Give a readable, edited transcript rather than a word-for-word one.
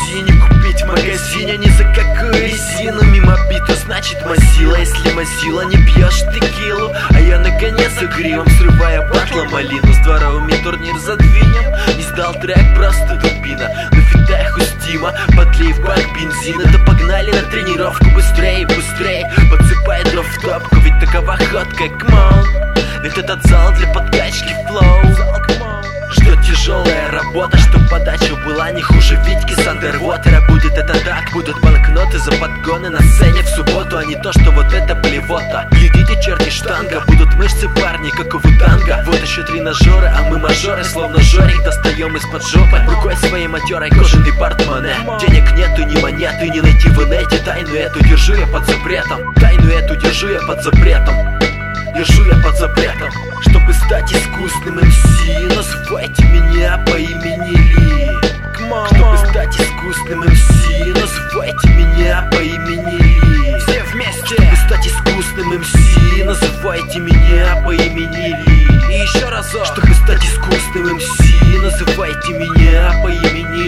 бензине купить в магазине ни за какую резину. Мимо бита, значит мазила. Если мазила, не пьешь текилу. А я наконец игривом, срывая батла малину. С дворовыми турнир задвинем. Не сдал трек, просто дубина. На фитах у Стима, подлей в бак бензина. Да погнали на тренировку быстрее, быстрее. Подсыпай дров в топку, ведь такова ходка, come on. Ведь этот зал для подкачки флоу. Ждет тяжелая работа, чтоб подача была не хуже Витьки с Андервотера. Будет это так, будут банкноты за подгоны на сцене в субботу, а не то, что вот это блевота. Глядите, черти, штанга, будут мышцы парни, как у Вутанга. Вот еще тренажеры, а мы мажоры, словно Жорик, достаем из-под жопы рукой своей матерой кожаный портмоне. Денег нету, ни монеты, не найти в инете. Тайну эту держу я под запретом. Тайну эту держу я под запретом. Держу я под запретом. Чтобы стать искусным МС, называйте меня по имени Ли. Чтобы стать искусным МС, называйте меня по имени Ли. Все вместе. Чтобы стать искусным МС, называйте меня по имени Ли. И еще разок. Чтобы стать искусным МС, называйте меня по имени